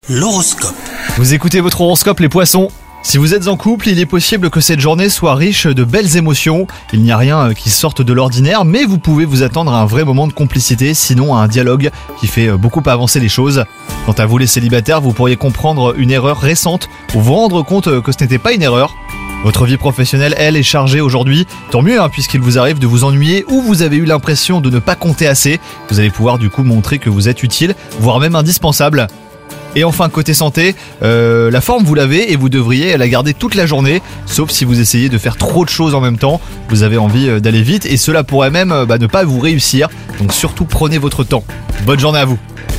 L'horoscope. Vous écoutez votre horoscope les poissons. Si vous êtes en couple, il est possible que cette journée soit riche de belles émotions. Il n'y a rien qui sorte de l'ordinaire, mais vous pouvez vous attendre à un vrai moment de complicité, sinon à un dialogue qui fait beaucoup avancer les choses. Quant à vous les célibataires, vous pourriez comprendre une erreur récente ou vous rendre compte que ce n'était pas une erreur. Votre vie professionnelle, elle, est chargée aujourd'hui. Tant mieux, puisqu'il vous arrive de vous ennuyer ou vous avez eu l'impression de ne pas compter assez. Vous allez pouvoir du coup montrer que vous êtes utile, voire même indispensable. Et enfin, côté santé, la forme vous l'avez et vous devriez la garder toute la journée, sauf si vous essayez de faire trop de choses en même temps. Vous avez envie d'aller vite et cela pourrait même ne pas vous réussir. Donc surtout prenez votre temps. Bonne journée à vous.